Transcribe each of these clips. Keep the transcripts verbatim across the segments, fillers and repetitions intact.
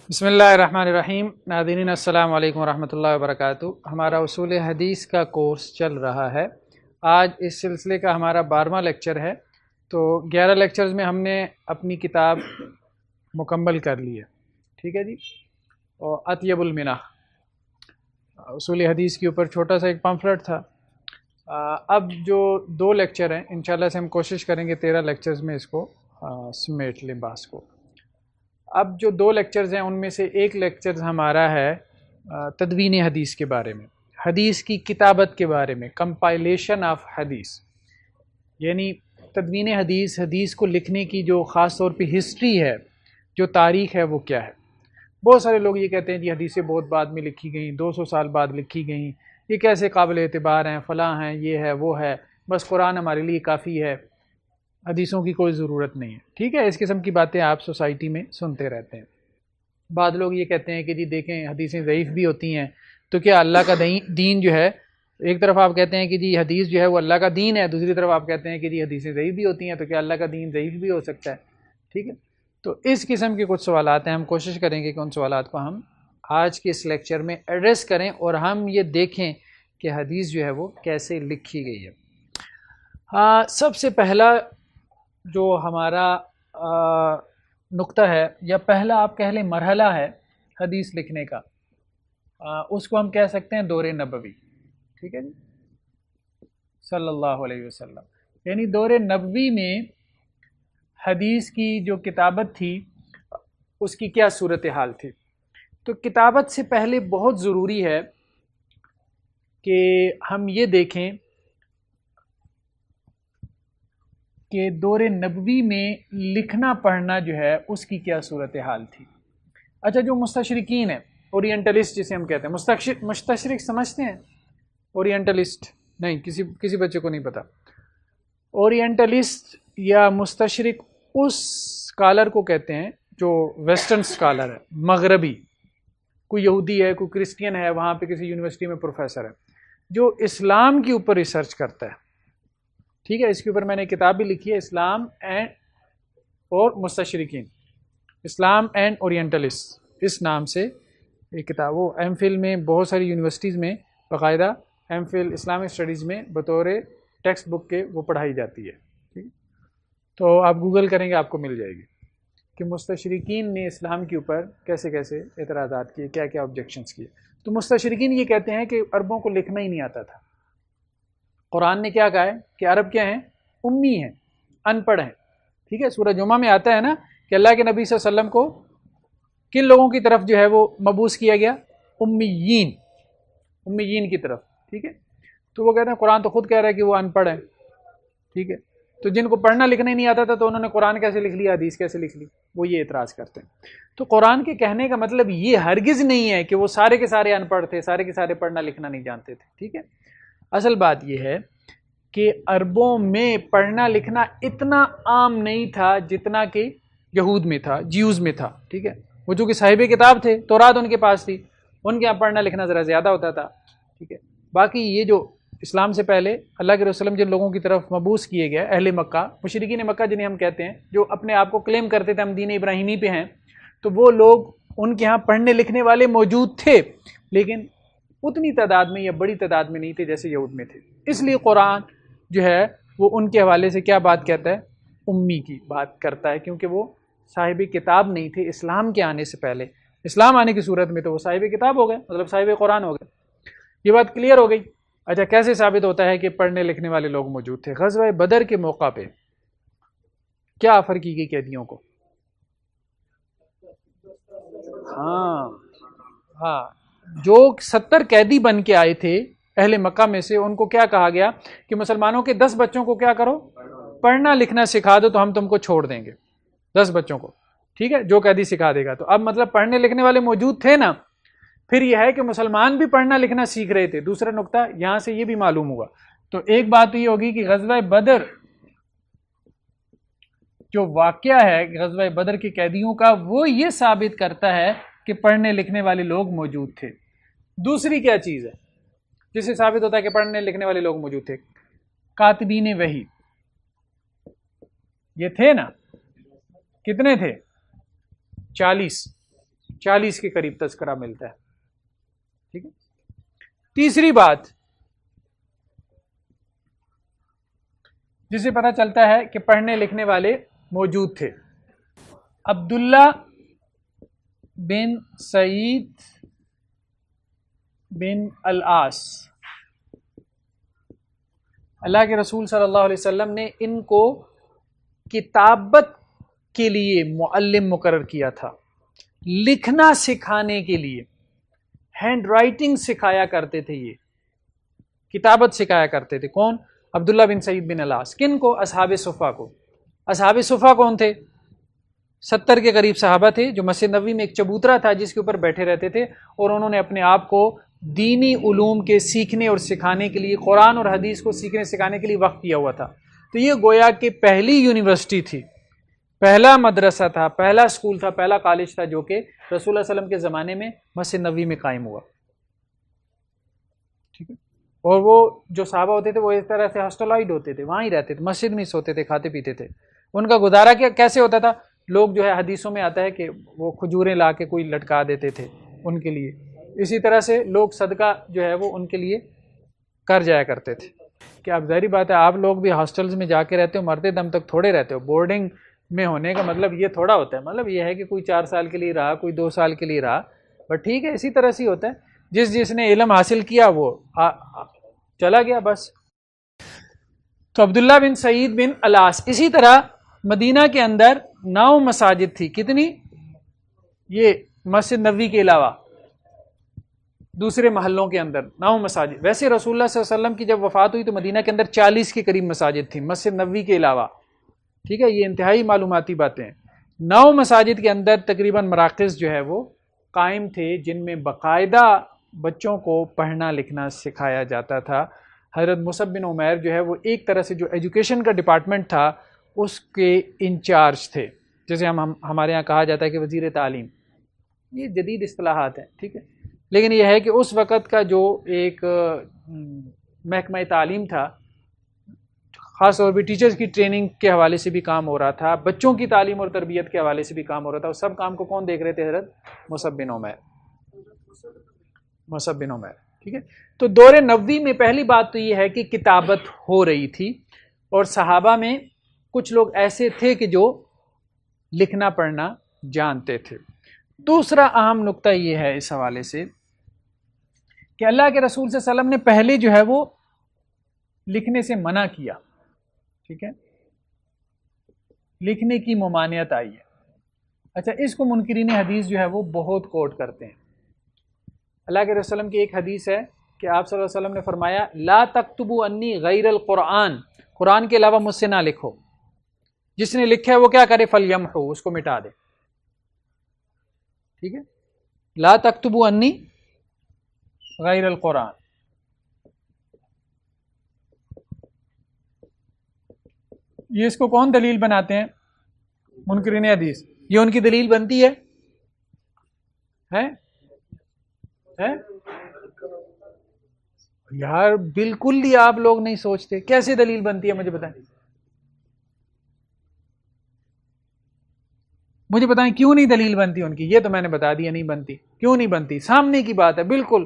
بسم اللہ الرحمن الرحیم۔ ناظرین السلام علیکم ورحمۃ اللہ وبرکاتہ۔ ہمارا اصول حدیث کا کورس چل رہا ہے۔ آج اس سلسلے کا ہمارا بارہواں لیکچر ہے۔ تو گیارہ لیکچرز میں ہم نے اپنی کتاب مکمل کر لی ہے، ٹھیک ہے جی۔ اور اطیب المنح اصول حدیث کے اوپر چھوٹا سا ایک پمفلٹ تھا۔ اب جو دو لیکچر ہیں انشاءاللہ سے ہم کوشش کریں گے تیرہ لیکچرز میں اس کو سمیٹ لیں باس کو۔ اب جو دو لیکچرز ہیں ان میں سے ایک لیکچرز ہمارا ہے تدوین حدیث کے بارے میں، حدیث کی کتابت کے بارے میں، کمپائلیشن آف حدیث، یعنی تدوین حدیث، حدیث کو لکھنے کی جو خاص طور پہ ہسٹری ہے، جو تاریخ ہے، وہ کیا ہے۔ بہت سارے لوگ یہ کہتے ہیں جی حدیثیں بہت بعد میں لکھی گئیں، دو سو سال بعد لکھی گئیں، یہ کیسے قابل اعتبار ہیں، فلاں ہیں، یہ ہے وہ ہے، بس قرآن ہمارے لیے کافی ہے، حدیثوں کی کوئی ضرورت نہیں ہے، ٹھیک ہے۔ اس قسم کی باتیں آپ سوسائٹی میں سنتے رہتے ہیں۔ بعض لوگ یہ کہتے ہیں کہ جی دیکھیں حدیثیں ضعیف بھی ہوتی ہیں، تو کیا اللہ کا دین جو ہے، ایک طرف آپ کہتے ہیں کہ جی حدیث جو ہے وہ اللہ کا دین ہے، دوسری طرف آپ کہتے ہیں کہ جی حدیثیں ضعیف بھی ہوتی ہیں، تو کیا اللہ کا دین ضعیف بھی ہو سکتا ہے، ٹھیک ہے۔ تو اس قسم کے کچھ سوالات ہیں، ہم کوشش کریں گے کہ ان سوالات کو ہم آج کے اس لیکچر میں ایڈریس کریں اور ہم یہ دیکھیں کہ حدیث جو ہے وہ کیسے لکھی گئی ہے۔ ہاں، سب سے پہلا جو ہمارا نقطہ ہے یا پہلا آپ کہہ لیں مرحلہ ہے حدیث لکھنے کا، اس کو ہم کہہ سکتے ہیں دور نبوی، ٹھیک ہے جی، صلی اللہ علیہ وسلم۔ یعنی دور نبوی میں حدیث کی جو کتابت تھی اس کی کیا صورتحال تھی۔ تو کتابت سے پہلے بہت ضروری ہے کہ ہم یہ دیکھیں کہ دور نبوی میں لکھنا پڑھنا جو ہے اس کی کیا صورتحال تھی۔ اچھا، جو مستشرقین ہیں، اورینٹلسٹ جسے ہم کہتے ہیں، مستشرق مستشرق سمجھتے ہیں؟ اورینٹلسٹ نہیں، کسی کسی بچے کو نہیں پتا۔ اورینٹلسٹ یا مستشرق اس اسکالر کو کہتے ہیں جو ویسٹرن اسکالر ہے، مغربی، کوئی یہودی ہے، کوئی کرسچین ہے، وہاں پہ کسی یونیورسٹی میں پروفیسر ہے، جو اسلام کے اوپر ریسرچ کرتا ہے، ٹھیک ہے۔ اس کے اوپر میں نے کتاب بھی لکھی ہے، اسلام اینڈ اور مستشرقین، اسلام اینڈ اورینٹلسٹ، اس نام سے ایک کتاب، وہ ایم فل میں بہت ساری یونیورسٹیز میں باقاعدہ ایم فل اسلامک اسٹڈیز میں بطور ٹیکسٹ بک کے وہ پڑھائی جاتی ہے، ٹھیک ہے۔ تو آپ گوگل کریں گے آپ کو مل جائے گی کہ مستشرقین نے اسلام کے اوپر کیسے کیسے اعتراضات کیے، کیا کیا آبجیکشنز کیے۔ تو مستشرقین یہ کہتے ہیں کہ عربوں کو لکھنا ہی نہیں آتا تھا۔ قرآن نے کیا کہا ہے کہ عرب کیا ہیں؟ امی ہیں، ان پڑھ ہیں، ٹھیک ہے۔ سورہ جمعہ میں آتا ہے نا کہ اللہ کے نبی صلی اللہ علیہ وسلم کو کن لوگوں کی طرف جو ہے وہ مبعوث کیا گیا؟ امیین، امیین کی طرف، ٹھیک ہے۔ تو وہ کہتے ہیں قرآن تو خود کہہ رہا ہے کہ وہ ان پڑھ ہیں، ٹھیک ہے۔ تو جن کو پڑھنا لکھنا ہی نہیں آتا تھا تو انہوں نے قرآن کیسے لکھ لیا، حدیث کیسے لکھ لی؟ وہ یہ اعتراض کرتے ہیں۔ تو قرآن کے کہنے کا مطلب یہ ہرگز نہیں ہے کہ وہ سارے کے سارے ان پڑھ تھے، سارے کے سارے پڑھنا لکھنا نہیں جانتے تھے، ٹھیک ہے۔ اصل بات یہ ہے کہ عربوں میں پڑھنا لکھنا اتنا عام نہیں تھا جتنا کہ یہود میں تھا، جیوز میں تھا، ٹھیک ہے۔ وہ جو کہ صاحب کتاب تھے، تورات ان کے پاس تھی، ان کے یہاں پڑھنا لکھنا ذرا زیادہ ہوتا تھا، ٹھیک ہے۔ باقی یہ جو اسلام سے پہلے اللہ کے رسول جن لوگوں کی طرف مبعوث کیے گئے، اہل مکہ، مشرکین مکہ جنہیں ہم کہتے ہیں، جو اپنے آپ کو کلیم کرتے تھے ہم دین ابراہیمی پہ ہیں، تو وہ لوگ ان کے ہاں پڑھنے لکھنے والے موجود تھے، لیکن اتنی تعداد میں یا بڑی تعداد میں نہیں تھے جیسے یہود میں تھے۔ اس لیے قرآن جو ہے وہ ان کے حوالے سے کیا بات کہتا ہے؟ امی کی بات کرتا ہے، کیونکہ وہ صاحب کتاب نہیں تھے اسلام کے آنے سے پہلے۔ اسلام آنے کی صورت میں تو وہ صاحب کتاب ہو گئے، مطلب صاحب قرآن ہو گئے۔ یہ بات کلیئر ہو گئی۔ اچھا، کیسے ثابت ہوتا ہے کہ پڑھنے لکھنے والے لوگ موجود تھے؟ غزوہ بدر کے موقع پہ کیا آفر کی گئی قیدیوں کو؟ ہاں ہاں جو ستر قیدی بن کے آئے تھے اہل مکہ میں سے، ان کو کیا کہا گیا کہ مسلمانوں کے دس بچوں کو کیا کرو، پڑھنا لکھنا سکھا دو تو ہم تم کو چھوڑ دیں گے، دس بچوں کو، ٹھیک ہے، جو قیدی سکھا دے گا۔ تو اب مطلب پڑھنے لکھنے والے موجود تھے نا۔ پھر یہ ہے کہ مسلمان بھی پڑھنا لکھنا سیکھ رہے تھے۔ دوسرا نقطہ یہاں سے یہ بھی معلوم ہوا، تو ایک بات تو یہ ہوگی کہ غزوہ بدر جو واقعہ ہے غزوہ بدر کے قیدیوں کا، وہ یہ ثابت کرتا ہے کہ پڑھنے لکھنے والے لوگ موجود تھے۔ دوسری کیا چیز ہے جس سے ثابت ہوتا ہے کہ پڑھنے لکھنے والے لوگ موجود تھے؟ کاتبین وحی، یہ تھے نا، کتنے تھے؟ چالیس، چالیس کے قریب تذکرہ ملتا ہے. ٹھیک ہے. تیسری بات جسے پتہ چلتا ہے کہ پڑھنے لکھنے والے موجود تھے. عبداللہ بن سعید بن العاص، اللہ کے رسول صلی اللہ علیہ وسلم نے ان کو کتابت کے لیے معلم مقرر کیا تھا، لکھنا سکھانے کے لیے. ہینڈ رائٹنگ سکھایا کرتے تھے، یہ کتابت سکھایا کرتے تھے. کون؟ عبداللہ بن سعید بن العاص. کن کو؟ اصحاب صفہ کو. اصحاب صفہ کون تھے؟ ستر کے قریب صحابہ تھے جو مسجد نبوی میں ایک چبوترا تھا جس کے اوپر بیٹھے رہتے تھے، اور انہوں نے اپنے آپ کو دینی علوم کے سیکھنے اور سکھانے کے لیے، قرآن اور حدیث کو سیکھنے سکھانے کے لیے وقف کیا ہوا تھا. تو یہ گویا کہ پہلی یونیورسٹی تھی، پہلا مدرسہ تھا، پہلا اسکول تھا، پہلا کالج تھا جو کہ رسول اللہ صلی اللہ علیہ وسلم کے زمانے میں مسجد نبوی میں قائم ہوا. ٹھیک ہے. اور وہ جو صحابہ ہوتے تھے وہ اس طرح سے ہاسٹلائڈ ہوتے تھے، وہاں ہی رہتے تھے، مسجد میں سوتے تھے، کھاتے پیتے تھے. ان کا گزارا کیا کیسے ہوتا تھا؟ لوگ جو ہے حدیثوں میں آتا ہے کہ وہ کھجوریں لا کے کوئی لٹکا دیتے تھے ان کے لیے. اسی طرح سے لوگ صدقہ جو ہے وہ ان کے لیے کر جایا کرتے تھے. کہ اب ظاہری بات ہے آپ لوگ بھی ہاسٹلز میں جا کے رہتے ہو، مرتے دم تک تھوڑے رہتے ہو. بورڈنگ میں ہونے کا مطلب یہ تھوڑا ہوتا ہے، مطلب یہ ہے کہ کوئی چار سال کے لیے رہا، کوئی دو سال کے لیے رہا، بٹ ٹھیک ہے اسی طرح سے ہی ہوتا ہے. جس جس نے علم حاصل کیا وہ آ, آ, چلا گیا بس. تو عبداللہ بن سعید بن العاص. اسی طرح مدینہ کے اندر نو مساجد تھی. کتنی؟ یہ مسجد نبوی کے علاوہ دوسرے محلوں کے اندر نو مساجد. ویسے رسول اللہ صلی اللہ علیہ وسلم کی جب وفات ہوئی تو مدینہ کے اندر چالیس کے قریب مساجد تھیں مسجد نبوی کے علاوہ. ٹھیک ہے. یہ انتہائی معلوماتی باتیں ہیں. نو مساجد کے اندر تقریباً مراکز جو ہے وہ قائم تھے جن میں باقاعدہ بچوں کو پڑھنا لکھنا سکھایا جاتا تھا. حضرت مصعب بن عمیر جو ہے وہ ایک طرح سے جو ایجوکیشن کا ڈپارٹمنٹ تھا اس کے انچارج تھے، جیسے ہم ہمارے ہاں کہا جاتا ہے کہ وزیر تعلیم. یہ جدید اصطلاحات ہیں. ٹھیک ہے. لیکن یہ ہے کہ اس وقت کا جو ایک محکمہ تعلیم تھا، خاص طور پہ ٹیچرز کی ٹریننگ کے حوالے سے بھی کام ہو رہا تھا، بچوں کی تعلیم اور تربیت کے حوالے سے بھی کام ہو رہا تھا. اس سب کام کو کون دیکھ رہے تھے؟ حضرت مصعب بن عمیر. مصعب بن عمیر. ٹھیک ہے. تو دور نبوی میں پہلی بات تو یہ ہے کہ کتابت ہو رہی تھی، اور صحابہ میں کچھ لوگ ایسے تھے کہ جو لکھنا پڑھنا جانتے تھے. دوسرا اہم نقطہ یہ ہے اس حوالے سے کہ اللہ کے رسول صلی اللہ علیہ وسلم نے پہلے جو ہے وہ لکھنے سے منع کیا. ٹھیک ہے. لکھنے کی ممانعت آئی ہے. اچھا، اس کو منکرین حدیث جو ہے وہ بہت کوٹ کرتے ہیں. اللہ کے رسول صلی اللہ علیہ وسلم کی ایک حدیث ہے کہ آپ صلی اللہ علیہ وسلم نے فرمایا لا تکتبوا انی غیر القرآن، قرآن کے علاوہ مجھ سے نہ لکھو. جس نے لکھا ہے وہ کیا کرے؟ فلیمحو، اس کو مٹا دے. ٹھیک ہے. لا تکتبوا انی غیر القرآن. یہ اس کو کون دلیل بناتے ہیں؟ منکرین حدیث. یہ ان کی دلیل بنتی ہے ہے ہے یار بالکل ہی آپ لوگ نہیں سوچتے. کیسے دلیل بنتی ہے مجھے بتائیں، مجھے بتائیں کیوں نہیں دلیل بنتی ان کی؟ یہ تو میں نے بتا دیا نہیں بنتی. کیوں نہیں بنتی؟ سامنے کی بات ہے بالکل.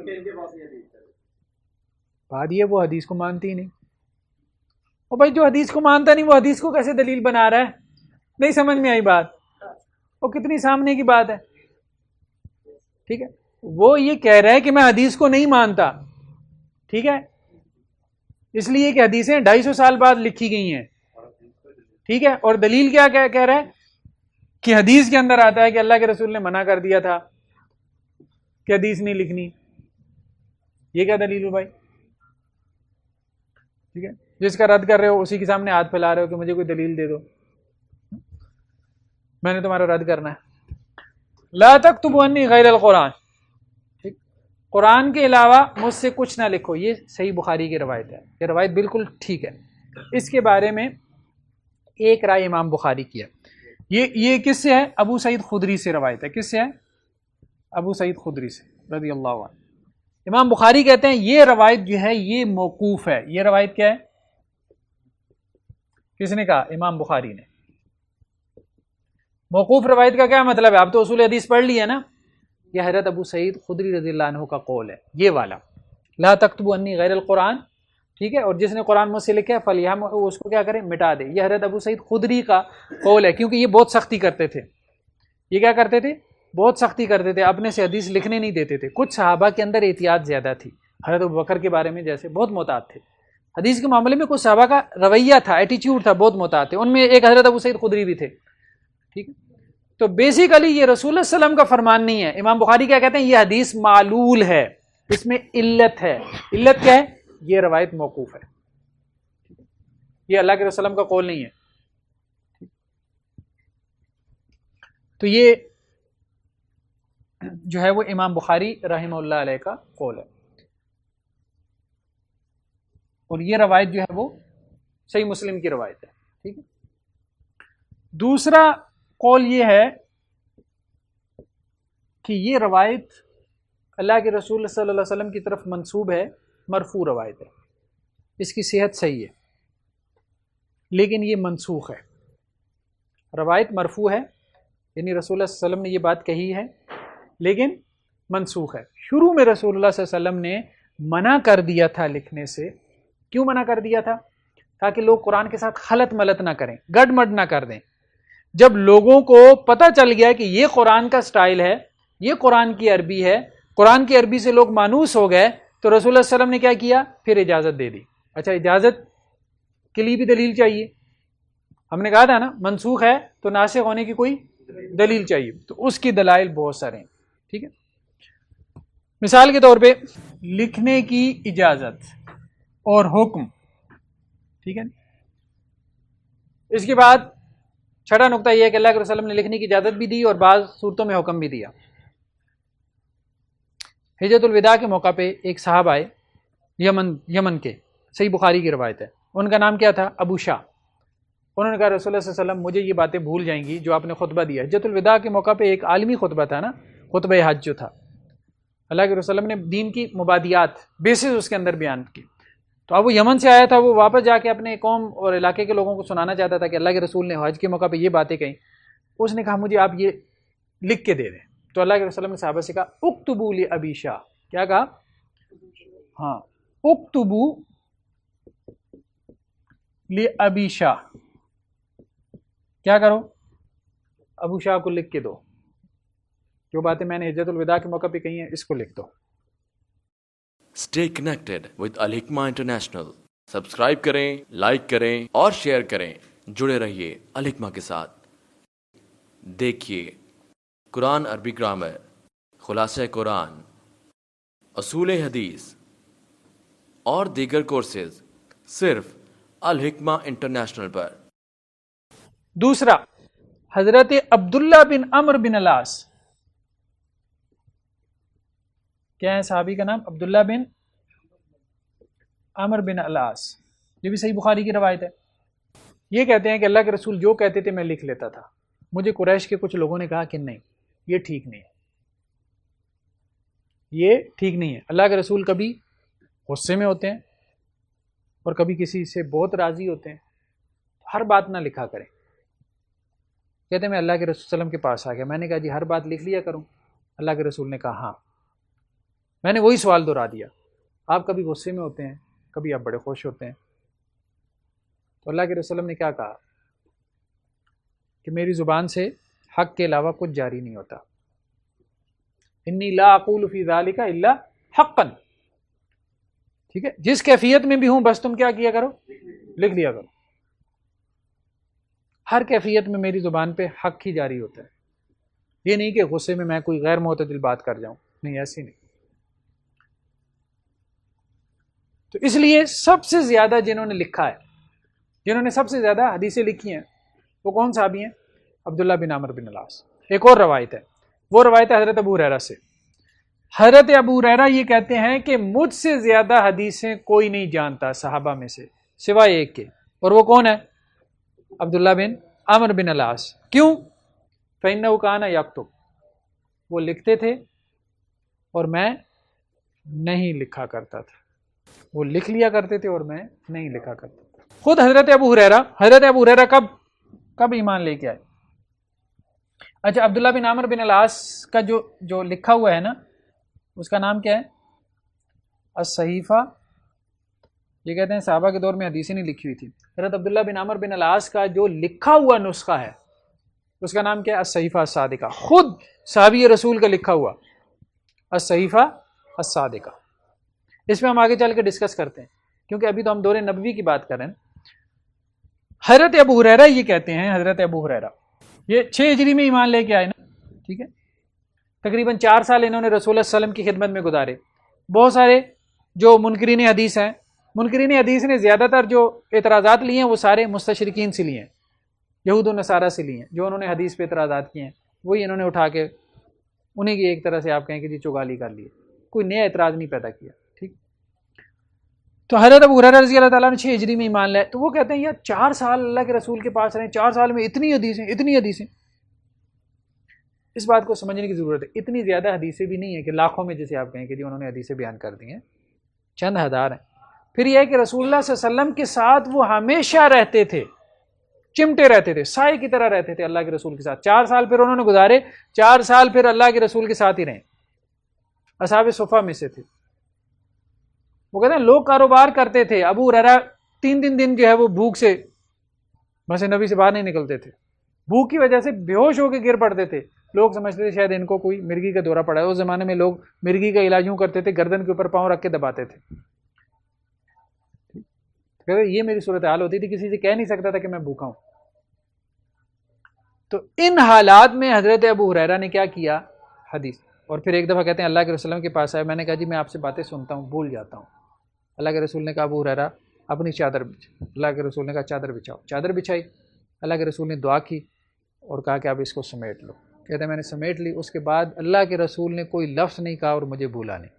بات یہ وہ حدیث کو مانتی ہی نہیں. اور بھائی جو حدیث کو مانتا نہیں وہ حدیث کو کیسے دلیل بنا رہا ہے؟ نہیں سمجھ میں آئی بات. وہ کتنی سامنے کی بات ہے. ٹھیک ہے. وہ یہ کہہ رہا ہے کہ میں حدیث کو نہیں مانتا. ٹھیک ہے. اس لیے کہ حدیثیں ڈھائی سو سال بعد لکھی گئی ہیں. ٹھیک ہے. اور دلیل کیا کہہ رہا ہے کہ حدیث کے اندر آتا ہے کہ اللہ کے رسول نے منع کر دیا تھا کہ حدیث نہیں لکھنی. یہ کیا دلیل ہو بھائی؟ ٹھیک ہے. جس کا رد کر رہے ہو اسی کے سامنے ہاتھ پھیلا رہے ہو کہ مجھے کوئی دلیل دے دو، میں نے تمہارا رد کرنا ہے. لا تکتبوا انی غیر القرآن، ٹھیک، قرآن کے علاوہ مجھ سے کچھ نہ لکھو. یہ صحیح بخاری کی روایت ہے. یہ روایت بالکل ٹھیک ہے. اس کے بارے میں ایک رائے امام بخاری کی ہے. یہ یہ کس سے ہے؟ ابو سعید خدری سے روایت ہے. کس سے ہے؟ ابو سعید خدری سے رضی اللہ عنہ. امام بخاری کہتے ہیں یہ روایت جو ہے یہ موقوف ہے. یہ روایت کیا ہے؟ کس نے کہا؟ امام بخاری نے. موقوف روایت کا کیا مطلب ہے؟ آپ تو اصول حدیث پڑھ لی ہے نا. یہ حضرت ابو سعید خدری رضی اللہ عنہ کا قول ہے، یہ والا لا تکتبوا انی غیر القرآن، ٹھیک ہے، اور جس نے قرآن مجھ سے لکھا ہے فلیمحو، اس کو کیا کریں، مٹا دے. یہ حضرت ابو سعید خدری کا قول ہے، کیونکہ یہ بہت سختی کرتے تھے. یہ کیا کرتے تھے؟ بہت سختی کرتے تھے، اپنے سے حدیث لکھنے نہیں دیتے تھے. کچھ صحابہ کے اندر احتیاط زیادہ تھی، حضرت ابوبکر کے بارے میں جیسے بہت محتاط تھے حدیث کے معاملے میں. کچھ صحابہ کا رویہ تھا، ایٹیچیوڈ تھا، بہت محتاط تھے. ان میں ایک حضرت ابو سعید خدری بھی تھے. ٹھیک ہے، تو بیسیکلی یہ رسول اللہ صلی اللہ علیہ وسلم کا فرمان نہیں ہے. امام بخاری کیا کہتے ہیں؟ یہ حدیث معلول ہے، اس میں علت ہے. علت کیا ہے؟ یہ روایت موقوف ہے، یہ اللہ کے رسول صلی اللہ علیہ وسلم کا قول نہیں ہے. تو یہ جو ہے وہ امام بخاری رحمہ اللہ علیہ کا قول ہے، اور یہ روایت جو ہے وہ صحیح مسلم کی روایت ہے. ٹھیک ہے. دوسرا قول یہ ہے کہ یہ روایت اللہ کے رسول صلی اللہ علیہ وسلم کی طرف منسوب ہے، مرفوع روایت ہے، اس کی صحت صحیح ہے، لیکن یہ منسوخ ہے. روایت مرفوع ہے، یعنی رسول اللہ صلی اللہ علیہ وسلم نے یہ بات کہی ہے، لیکن منسوخ ہے. شروع میں رسول اللہ صلی اللہ علیہ وسلم نے منع کر دیا تھا لکھنے سے. کیوں منع کر دیا تھا؟ تاکہ لوگ قرآن کے ساتھ خلط ملط نہ کریں، گڈ مڈ نہ کر دیں. جب لوگوں کو پتہ چل گیا کہ یہ قرآن کا سٹائل ہے، یہ قرآن کی عربی ہے، قرآن کی عربی سے لوگ مانوس ہو گئے، تو رسول اللہ صلی اللہ علیہ وسلم نے کیا کیا؟ پھر اجازت دے دی. اچھا، اجازت کے لیے بھی دلیل چاہیے. ہم نے کہا تھا نا منسوخ ہے تو ناسخ ہونے کی کوئی دلیل چاہیے، تو اس کی دلائل بہت سارے ہیں. ٹھیک ہے. مثال کے طور پہ لکھنے کی اجازت اور حکم. ٹھیک ہے. اس کے بعد چھٹا نقطہ یہ ہے کہ اللہ کے رسول نے لکھنے کی اجازت بھی دی اور بعض صورتوں میں حکم بھی دیا. حجۃ الوداع کے موقع پہ ایک صاحب آئے یمن یمن کے، صحیح بخاری کی روایت ہے. ان کا نام کیا تھا؟ ابو شاہ. انہوں نے کہا رسول اللہ صلی اللہ علیہ وسلم مجھے یہ باتیں بھول جائیں گی جو آپ نے خطبہ دیا. حجۃ الوداع کے موقع پہ ایک عالمی خطبہ تھا نا، خطبہ حج جو تھا. اللہ کے رسول نے دین کی مبادیات بیسز اس کے اندر بیان کی. تو اب وہ یمن سے آیا تھا، وہ واپس جا کے اپنے قوم اور علاقے کے لوگوں کو سنانا چاہتا تھا کہ اللہ کے رسول نے حج کے موقع پہ یہ باتیں کہیں. اس نے کہا مجھے آپ یہ لکھ کے دے دیں. تو اللہ کے رسول نے صحابہ سے کہا اکتبوا لابی شاہ. کیا کہا؟ ہاں، اکتبوا لابی شاہ. کیا کرو؟ ابو شاہ کو لکھ کے دو. جو باتیں میں نے حجۃ الوداع کے موقع پہ کہی ہیں اس کو لکھ دو. Stay connected with Al Hikmah International. Subscribe کریں، لائک کریں اور شیئر کریں. جڑے رہیے Al Hikmah کے ساتھ. دیکھیے قرآن عربی گرامر، خلاصہ قرآن، اصول حدیث اور دیگر کورسز صرف Al Hikmah انٹرنیشنل پر. دوسرا، حضرت عبداللہ بن عمرو بن العاص. کیا ہے صحابی کا نام؟ عبداللہ بن عمرو بن العاص. یہ بھی صحیح بخاری کی روایت ہے. یہ کہتے ہیں کہ اللہ کے رسول جو کہتے تھے میں لکھ لیتا تھا. مجھے قریش کے کچھ لوگوں نے کہا کہ نہیں، یہ ٹھیک نہیں ہے، یہ ٹھیک نہیں ہے. اللہ کے رسول کبھی غصے میں ہوتے ہیں اور کبھی کسی سے بہت راضی ہوتے ہیں، ہر بات نہ لکھا کریں. کہتے ہیں میں اللہ کے رسول صلی اللہ علیہ وسلم کے پاس آ گیا، میں نے کہا جی ہر بات لکھ لیا کروں. اللہ کے رسول نے کہا ہاں. میں نے وہی سوال دہرا دیا، آپ کبھی غصے میں ہوتے ہیں، کبھی آپ بڑے خوش ہوتے ہیں. تو اللہ کے رسول نے کیا کہا کہ میری زبان سے حق کے علاوہ کچھ جاری نہیں ہوتا. انی لا اقول فی ذلک الا حقا. ٹھیک ہے، جس کیفیت میں بھی ہوں بس تم کیا کیا کرو؟ لکھ لیا کرو. ہر کیفیت میں میری زبان پہ حق ہی جاری ہوتا ہے. یہ نہیں کہ غصے میں میں کوئی غیر معتدل بات کر جاؤں، نہیں، ایسی نہیں. تو اس لیے سب سے زیادہ جنہوں نے لکھا ہے، جنہوں نے سب سے زیادہ حدیثیں لکھی ہیں، وہ کون صحابی ہیں؟ عبداللہ بن عمرو بن العاص. ایک اور روایت ہے، وہ روایت ہے حضرت ابو ہریرہ سے. حضرت ابو ہریرہ یہ کہتے ہیں کہ مجھ سے زیادہ حدیثیں کوئی نہیں جانتا صحابہ میں سے سوائے ایک کے، اور وہ کون ہے؟ عبداللہ بن عمرو بن العاص. کیوں؟ فإنہ کان یکتب. وہ لکھتے تھے اور میں نہیں لکھا کرتا تھا. وہ لکھ لیا کرتے تھے اور میں نہیں لکھا کرتا تھا. خود حضرت ابو ہریرہ حضرت ابو ہریرہ کب کب ایمان لے کے آئے؟ اچھا عبداللہ بن عامر بن العاص کا جو جو لکھا ہوا ہے نا اس کا نام کیا ہے؟ الصحیفہ. یہ کہتے ہیں صحابہ کے دور میں حدیثیں نہیں لکھی ہوئی تھی. حضرت عبداللہ بن عامر بن العاص کا جو لکھا ہوا نسخہ ہے اس کا نام کیا ہے؟ الصحیفہ الصادقہ. خود صحابی رسول کا لکھا ہوا الصحیفہ الصادقہ. اس میں ہم آگے چل کے ڈسکس کرتے ہیں کیونکہ ابھی تو ہم دور نبوی کی بات کر رہے ہیں. حضرت ابو ہریرہ یہ کہتے ہیں، حضرت ابو ہریرہ یہ چھ ہجری میں ایمان لے کے آئے نا، ٹھیک ہے، تقریباً چار سال انہوں نے رسول اللہ صلی اللہ علیہ وسلم کی خدمت میں گزارے. بہت سارے جو منکرین حدیث ہیں، منکرین حدیث نے زیادہ تر جو اعتراضات لیے ہیں وہ سارے مستشرقین سے لیے ہیں، یہود و نصارہ سے لیے ہیں. جو انہوں نے حدیث پہ اعتراضات کیے ہیں وہی انہوں نے اٹھا کے انہیں کی ایک طرح سے آپ کہیں کہ جی چوگالی کر لیے، کوئی نیا اعتراض نہیں پیدا کیا. ٹھیک، تو حضرت ابو ہریرہ رضی اللہ تعالیٰ نے چھ ہجری میں ایمان لائے. تو وہ کہتے ہیں یار چار سال اللہ کے رسول کے پاس رہے، چار سال میں اتنی حدیثیں اتنی حدیثیں. اس بات کو سمجھنے کی ضرورت ہے. اتنی زیادہ حدیثیں بھی نہیں ہے کہ لاکھوں میں جیسے آپ کہیں کہ جی انہوں نے حدیثیں بیان کر دی ہیں، چند ہزار ہیں. پھر یہ ہے کہ رسول اللہ صلی اللہ علیہ وسلم کے ساتھ وہ ہمیشہ رہتے تھے، چمٹے رہتے تھے، سائے کی طرح رہتے تھے اللہ کے رسول کے ساتھ. چار سال پھر انہوں نے گزارے، چار سال پھر اللہ کے رسول کے ساتھ ہی رہے. اصحاب صفہ میں سے تھے. وہ کہتے ہیں لوگ کاروبار کرتے تھے، ابو ہریرہ تین تین دن جو ہے وہ بھوک سے مسجد نبی سے باہر نہیں نکلتے تھے، بھوک کی وجہ سے بے ہوش ہو کے گر پڑتے تھے. لوگ سمجھتے تھے شاید ان کو کوئی مرگی کا دورہ پڑا ہے. اس زمانے میں لوگ مرگی کا علاج یوں کرتے تھے، گردن کے اوپر پاؤں رکھ کے دباتے تھے. یہ میری صورتحال ہوتی تھی، کسی سے کہہ نہیں سکتا تھا کہ میں بھوکا ہوں. تو ان حالات میں حضرت ابو ہریرہ نے کیا کیا؟ حدیث. اور پھر ایک دفعہ کہتے ہیں اللہ کے رسول کے پاس آئے، میں نے کہا جی میں آپ سے باتیں سنتا ہوں بھول جاتا ہوں. اللہ کے رسول نے کہا ابو ہریرہ اپنی چادر بچھا. اللہ کے رسول نے کہا چادر بچھاؤ. چادر بچھائی. اللہ کے رسول نے دعا کی اور کہا کہ اب اس کو سمیٹ لو. کہتے ہیں میں نے سمیٹ لی. اس کے بعد اللہ کے رسول نے کوئی لفظ نہیں کہا اور مجھے بھولا نہیں.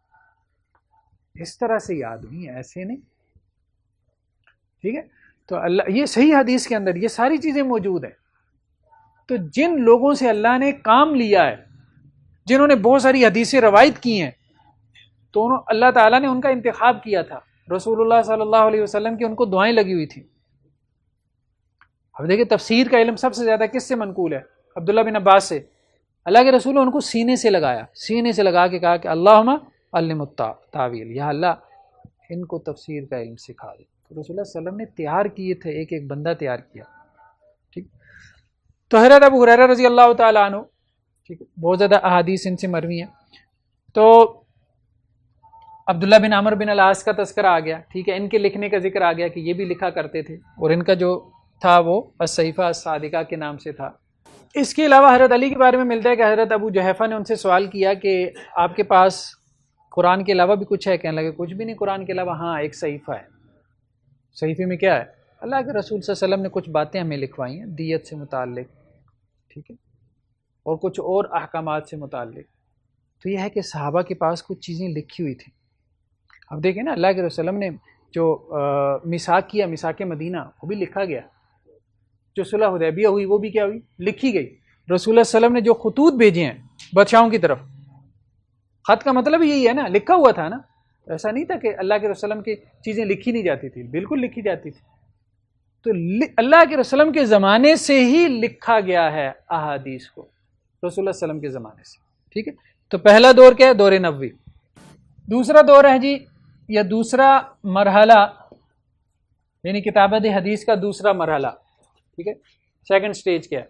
اس طرح سے یاد ہوئی، ایسے نہیں. ٹھیک ہے، تو اللہ یہ صحیح حدیث کے اندر یہ ساری چیزیں موجود ہیں. تو جن لوگوں سے اللہ نے کام لیا ہے، جنہوں نے بہت ساری حدیثیں روایت کی ہیں، تو انہوں اللہ تعالیٰ نے ان کا انتخاب کیا تھا. رسول اللہ صلی اللہ علیہ وسلم کی ان کو دعائیں لگی ہوئی تھیں. اب دیکھیں تفسیر کا علم سب سے زیادہ کس سے منقول ہے؟ عبداللہ بن عباس سے. اللہ کے رسول نے ان کو سینے سے لگایا، سینے سے لگا کے کہا کہ اللہم علم التاویل، یا اللہ ان کو تفسیر کا علم سکھا دے. تو رسول اللہ صلی اللہ علیہ وسلم نے تیار کیے تھے، ایک ایک بندہ تیار کیا. ٹھیک، تو حضرت ابو ہریرہ رضی اللہ تعالیٰ عنہ، ٹھیک ہے، بہت زیادہ احادیث ان سے مروی ہیں. تو عبداللہ بن عامر بن العاص کا تذکرہ آ گیا. ٹھیک ہے، ان کے لکھنے کا ذکر آ گیا کہ یہ بھی لکھا کرتے تھے، اور ان کا جو تھا وہ الصحیفہ الصادقہ کے نام سے تھا. اس کے علاوہ حضرت علی کے بارے میں ملتا ہے کہ حضرت ابو جحیفہ نے ان سے سوال کیا کہ آپ کے پاس قرآن کے علاوہ بھی کچھ ہے؟ کہنے لگے کچھ بھی نہیں قرآن کے علاوہ. ہاں ایک صحیفہ ہے. صحیفے میں کیا ہے؟ اللہ کے رسول صلی اللہ علیہ وسلم نے کچھ باتیں ہمیں لکھوائی ہیں دیت سے متعلق، ٹھیک ہے، اور کچھ اور احکامات سے متعلق. تو یہ ہے کہ صحابہ کے پاس کچھ چیزیں لکھی ہوئی تھیں. اب دیکھیں نا اللہ کے رسول صلی اللہ علیہ وسلم نے جو میثاق کیا، میثاق مدینہ، وہ بھی لکھا گیا. جو صلح حدیبیہ ہوئی وہ بھی کیا ہوئی؟ لکھی گئی. رسول اللہ صلی اللہ علیہ وسلم نے جو خطوط بھیجے ہیں بادشاہوں کی طرف، خط کا مطلب یہی ہے نا، لکھا ہوا تھا نا. ایسا نہیں تھا کہ اللہ کے رسول کی چیزیں لکھی نہیں جاتی تھی، بالکل لکھی جاتی تھی. تو اللہ کے رسول کے زمانے سے ہی لکھا گیا ہے احادیث کو، رسول اللہ صلی اللہ علیہ وسلم کے زمانے سے. ٹھیک ہے، تو پہلا دور کیا ہے؟ دور نبوی. دوسرا دور ہے جی، یا دوسرا مرحلہ، یعنی کتابت حدیث کا دوسرا مرحلہ. ٹھیک ہے، سیکنڈ سٹیج کیا ہے؟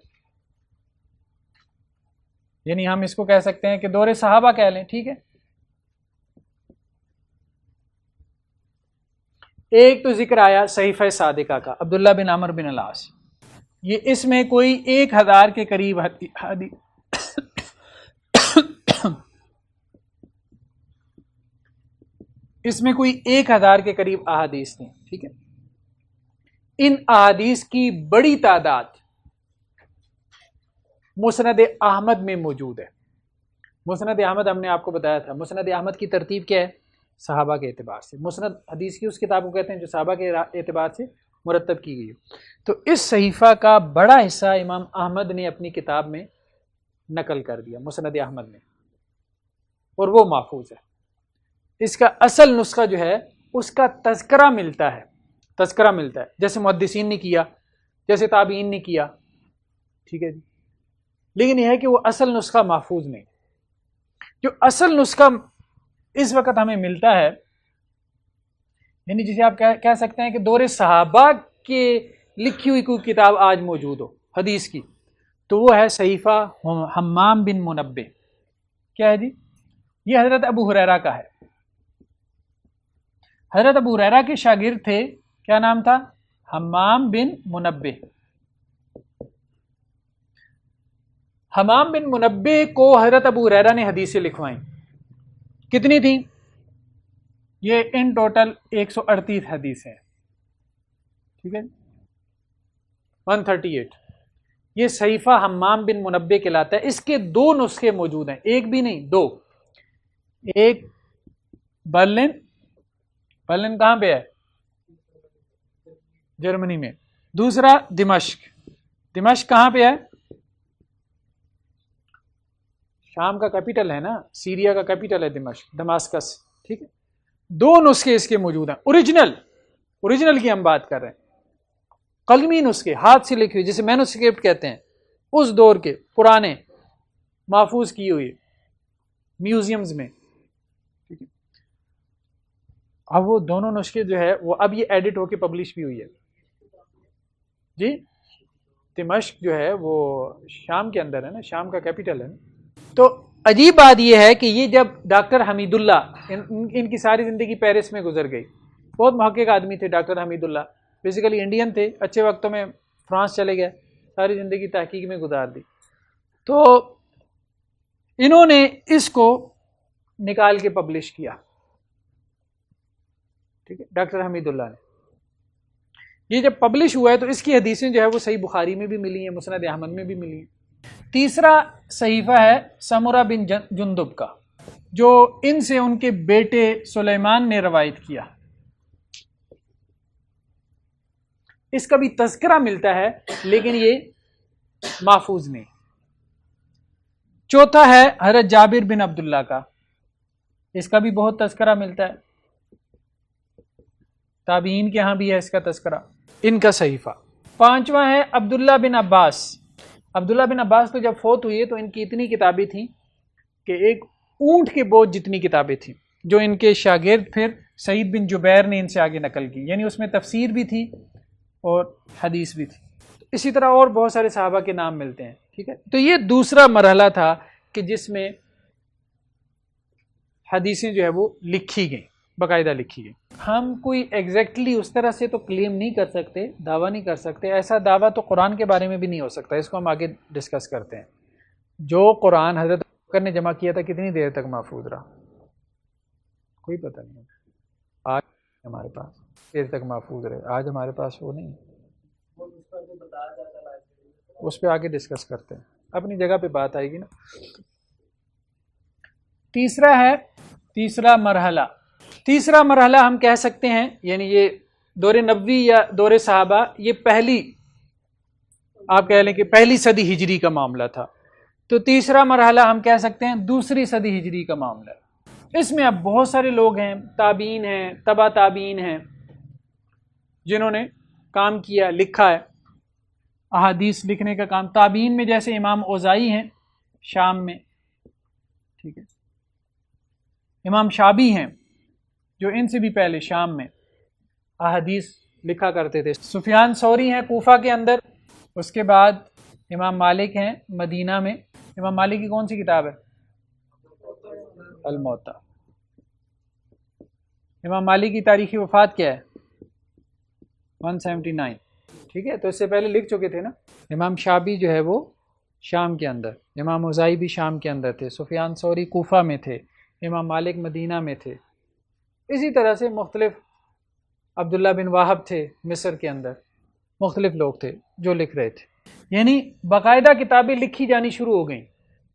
یعنی ہم اس کو کہہ سکتے ہیں کہ دور صحابہ کہہ لیں. ٹھیک ہے، ایک تو ذکر آیا صحیفہ صادقہ کا، عبداللہ بن عامر بن العاص. یہ اس میں کوئی ایک ہزار کے قریب حدیث اس میں کوئی ایک ہزار کے قریب احادیث تھیں. ٹھیک ہے، ان احادیث کی بڑی تعداد مسند احمد میں موجود ہے. مسند احمد ہم نے آپ کو بتایا تھا، مسند احمد کی ترتیب کیا ہے؟ صحابہ کے اعتبار سے. مسند حدیث کی اس کتاب کو کہتے ہیں جو صحابہ کے اعتبار سے مرتب کی گئی. تو اس صحیفہ کا بڑا حصہ امام احمد نے اپنی کتاب میں نقل کر دیا، مسند احمد میں، اور وہ محفوظ ہے. اس کا اصل نسخہ جو ہے اس کا تذکرہ ملتا ہے، تذکرہ ملتا ہے جیسے محدثین نے کیا، جیسے تابعین نے کیا. ٹھیک ہے جی، لیکن یہ ہے کہ وہ اصل نسخہ محفوظ نہیں. جو اصل نسخہ اس وقت ہمیں ملتا ہے، یعنی جسے آپ کہہ سکتے ہیں کہ دور صحابہ کے لکھی ہوئی کوئی کتاب آج موجود ہو حدیث کی، تو وہ ہے صحیفہ حمام بن منبہ. کیا ہے جی؟ یہ حضرت ابو ہریرہ کا ہے. حضرت ابو ہریرہ کے شاگرد تھے، کیا نام تھا؟ حمام بن منبہ. حمام بن منبہ کو حضرت ابو ہریرہ نے حدیثیں لکھوائیں. کتنی تھیں؟ یہ ان ٹوٹل ایک سو اڑتیس حدیثیں. ٹھیک ہے، ون تھرٹی ایٹ. یہ صحیفہ حمام بن منبہ کہلاتا ہے. اس کے دو نسخے موجود ہیں، ایک بھی نہیں، دو. ایک برلن، برلن کہاں پہ ہے؟ جرمنی میں. دوسرا دمشق. دمشق کہاں پہ ہے؟ شام کا کیپٹل ہے نا، سیریا کا کیپٹل ہے دمشق، دماسکس. ٹھیک ہے، دو نسخے اس کے موجود ہیں. اوریجنل اوریجنل کی ہم بات کر رہے ہیں، قلمی نسخے، ہاتھ سے لکھی ہوئی، جسے مینوسکرپٹ کہتے ہیں، اس دور کے پرانے محفوظ کی ہوئی میوزیمز میں. ٹھیک ہے، اب وہ دونوں نسخے جو ہے وہ اب یہ ایڈٹ ہو کے پبلش بھی ہوئی ہے. جی، دمشق جو ہے وہ شام کے اندر ہے نا، شام کا کیپٹل ہے نا. تو عجیب بات یہ ہے کہ یہ جب ڈاکٹر حمید اللہ، ان, ان کی ساری زندگی پیرس میں گزر گئی، بہت محقق آدمی تھے doctor Hamid Ullah, basically Indian تھے، اچھے وقتوں میں فرانس چلے گئے، ساری زندگی تحقیق میں گزار دی. تو انہوں نے اس کو نکال کے پبلش کیا. ٹھیک ہے، ڈاکٹر حمید اللہ نے. یہ جب پبلش ہوا ہے تو اس کی حدیثیں جو ہے وہ صحیح بخاری میں بھی ملی ہیں، مسند احمد میں بھی ملی ہیں. تیسرا صحیفہ ہے سمرہ بن جندب کا، جو ان سے ان کے بیٹے سلیمان نے روایت کیا. اس کا بھی تذکرہ ملتا ہے لیکن یہ محفوظ نہیں. چوتھا ہے حضرت جابر بن عبداللہ کا، اس کا بھی بہت تذکرہ ملتا ہے، تابعین کے ہاں بھی ہے اس کا تذکرہ، ان کا صحیفہ. پانچواں ہے عبداللہ بن عباس. عبداللہ بن عباس تو جب فوت ہوئی تو ان کی اتنی کتابیں تھیں کہ ایک اونٹ کے بوجھ جتنی کتابیں تھیں، جو ان کے شاگرد پھر سعید بن جبیر نے ان سے آگے نقل کی. یعنی اس میں تفسیر بھی تھی اور حدیث بھی تھی. اسی طرح اور بہت سارے صحابہ کے نام ملتے ہیں. ٹھیک ہے، تو یہ دوسرا مرحلہ تھا کہ جس میں حدیثیں جو ہے وہ لکھی گئیں، باقاعدہ لکھی گئیں. ہم کوئی ایگزیکٹلی اس طرح سے تو کلیم نہیں کر سکتے، دعویٰ نہیں کر سکتے. ایسا دعویٰ تو قرآن کے بارے میں بھی نہیں ہو سکتا، اس کو ہم آگے ڈسکس کرتے ہیں. جو قرآن حضرت بکر نے جمع کیا تھا کتنی دیر تک محفوظ رہا؟ کوئی پتہ نہیں. آج ہمارے پاس دیر تک محفوظ رہے، آج ہمارے پاس وہ نہیں. اس پہ آگے ڈسکس کرتے ہیں، اپنی جگہ پہ بات آئے گی نا. تیسرا ہے تیسرا مرحلہ تیسرا مرحلہ ہم کہہ سکتے ہیں، یعنی یہ دور نبوی یا دور صحابہ، یہ پہلی آپ کہہ لیں کہ پہلی صدی ہجری کا معاملہ تھا. تو تیسرا مرحلہ ہم کہہ سکتے ہیں دوسری صدی ہجری کا معاملہ. اس میں اب بہت سارے لوگ ہیں، تابعین ہیں، تبع تابعین ہیں، جنہوں نے کام کیا، لکھا ہے، احادیث لکھنے کا کام. تابعین میں جیسے امام اوزائی ہیں شام میں، ٹھیک ہے، امام شابی ہیں جو ان سے بھی پہلے شام میں احادیث لکھا کرتے تھے. سفیان ثوری ہیں کوفہ کے اندر. اس کے بعد امام مالک ہیں مدینہ میں. امام مالک کی کون سی کتاب ہے؟ الموطا. امام مالک کی تاریخی وفات کیا ہے؟ ایک سو ستہتر. ٹھیک ہے، تو اس سے پہلے لکھ چکے تھے نا. امام شابی جو ہے وہ شام کے اندر، امام اوزائی بھی شام کے اندر تھے، سفیان ثوری کوفہ میں تھے، امام مالک مدینہ میں تھے. اسی طرح سے مختلف، عبداللہ بن واہب تھے مصر کے اندر، مختلف لوگ تھے جو لکھ رہے تھے. یعنی باقاعدہ کتابیں لکھی جانی شروع ہو گئیں،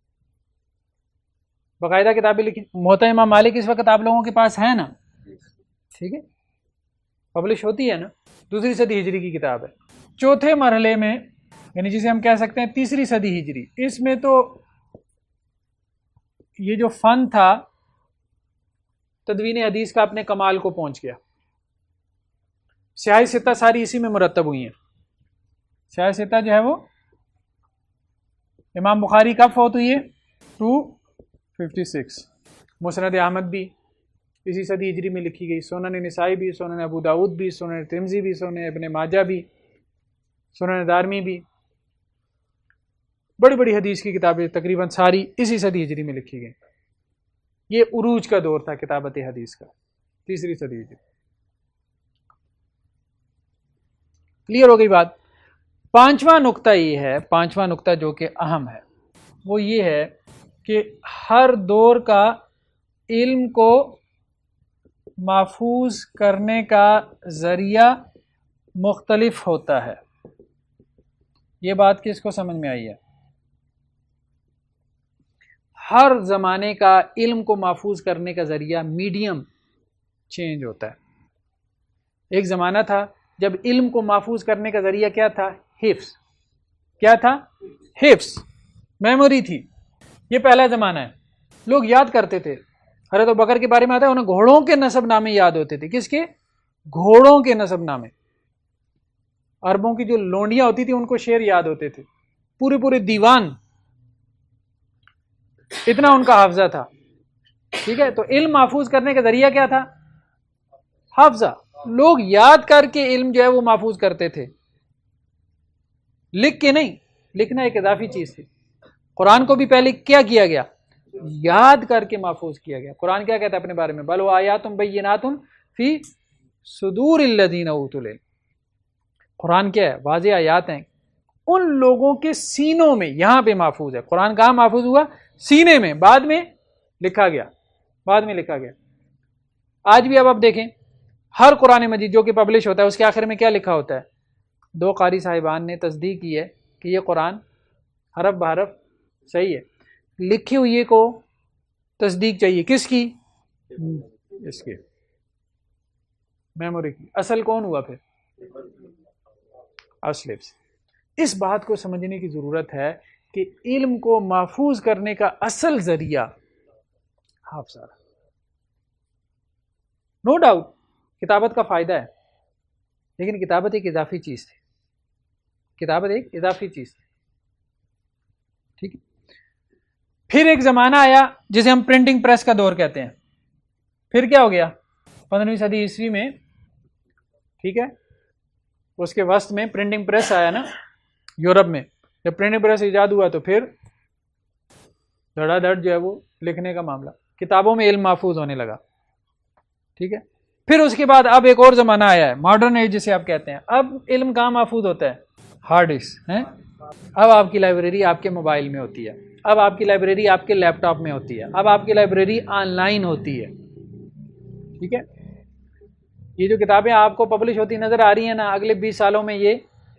باقاعدہ کتابیں لکھی. موطا امام مالک اس وقت آپ لوگوں کے پاس ہے نا، ٹھیک ہے، پبلش ہوتی ہے نا، دوسری صدی ہجری کی کتاب ہے. چوتھے مرحلے میں، یعنی جسے ہم کہہ سکتے ہیں تیسری صدی ہجری، اس میں تو یہ جو فن تھا تدوین حدیث کا اپنے کمال کو پہنچ گیا. سیاہ ستہ ساری اسی میں مرتب ہوئی ہیں. سیاہ ستہ جو ہے وہ امام بخاری کب فوت ہوئی ہے؟ Two fifty six. Musnad Ahmad بھی اسی صدی ہجری میں لکھی گئی. سنن نسائی بھی، سنن ابو داؤد بھی، سنن ترمذی بھی، سنن ابن ماجہ بھی، سنن دارمی بھی، بڑی بڑی حدیث کی کتابیں تقریباً ساری اسی صدی ہجری میں لکھی گئی. یہ عروج کا دور تھا کتابت حدیث کا، تیسری صدی ہجری. کلیئر ہو گئی بات؟ پانچواں نقطہ یہ ہے، پانچواں نقطہ جو کہ اہم ہے، وہ یہ ہے کہ ہر دور کا علم کو محفوظ کرنے کا ذریعہ مختلف ہوتا ہے. یہ بات کس کو سمجھ میں آئی ہے؟ ہر زمانے کا علم کو محفوظ کرنے کا ذریعہ میڈیم چینج ہوتا ہے. ایک زمانہ تھا جب علم کو محفوظ کرنے کا ذریعہ کیا تھا؟ حفظ. کیا تھا؟ حفظ، میموری تھی. یہ پہلا زمانہ ہے. لوگ یاد کرتے تھے. حضرت ابوبکر کے بارے میں آتا ہے انہیں گھوڑوں کے نسب نامے یاد ہوتے تھے. کس کے؟ گھوڑوں کے نسب نامے. عربوں کی جو لونڈیاں ہوتی تھی ان کو شعر یاد ہوتے تھے، پورے پورے دیوان، اتنا ان کا حافظہ تھا. ٹھیک ہے، تو علم محفوظ کرنے کا ذریعہ کیا تھا؟ حافظہ. لوگ یاد کر کے علم جو ہے وہ محفوظ کرتے تھے، لکھ کے نہیں. لکھنا ایک اضافی چیز تھی. قرآن کو بھی پہلے کیا کیا گیا؟ یاد کر کے محفوظ کیا گیا. قرآن کیا کہتا ہے اپنے بارے میں؟ بل آیات بینات فی صدور الذین اوتوا العلم. قرآن کیا ہے؟ واضح آیات ہیں ان لوگوں کے سینوں میں. یہاں پہ محفوظ ہے. قرآن کہاں محفوظ ہوا؟ سینے میں. بعد میں لکھا گیا، بعد میں لکھا گیا. آج بھی اب آپ دیکھیں ہر قرآن مجید جو کہ پبلش ہوتا ہے اس کے آخر میں کیا لکھا ہوتا ہے؟ دو قاری صاحبان نے تصدیق کی ہے کہ یہ قرآن حرف بحرف صحیح ہے. لکھی ہوئی کو تصدیق چاہیے کس کی؟ اس کی، میموری کی. اصل کون ہوا پھر؟ اصل. اس بات کو سمجھنے کی ضرورت ہے کہ علم کو محفوظ کرنے کا اصل ذریعہ حافظہ. نو ڈاؤٹ کتابت کا فائدہ ہے، لیکن کتابت ایک اضافی چیز تھی. کتابت ایک اضافی چیز تھی. ٹھیک ہے. پھر ایک زمانہ آیا جسے ہم پرنٹنگ پریس کا دور کہتے ہیں. پھر کیا ہو گیا؟ پندرہویں صدی عیسوی میں، ٹھیک ہے، اس کے وسط میں پرنٹنگ پریس آیا نا یورپ میں. جب پرنٹنگ پریس ایجاد ہوا تو پھر دھڑا دھڑ جو ہے وہ لکھنے کا معاملہ، کتابوں میں علم محفوظ ہونے لگا. ٹھیک ہے. پھر اس کے بعد اب ایک اور زمانہ آیا ہے، ماڈرن ایج جسے آپ کہتے ہیں. اب علم کہاں محفوظ ہوتا ہے؟ ہارڈ ڈسک ہے. اب آپ کی لائبریری آپ کے موبائل میں ہوتی ہے. اب آپ کی لائبریری آپ کے لیپ ٹاپ میں ہوتی ہے. اب آپ کی لائبریری آن لائن ہوتی ہے. ٹھیک ہے. یہ جو کتابیں آپ کو پبلش ہوتی نظر آ رہی ہیں نا، اگلے بیس سالوں میں یہ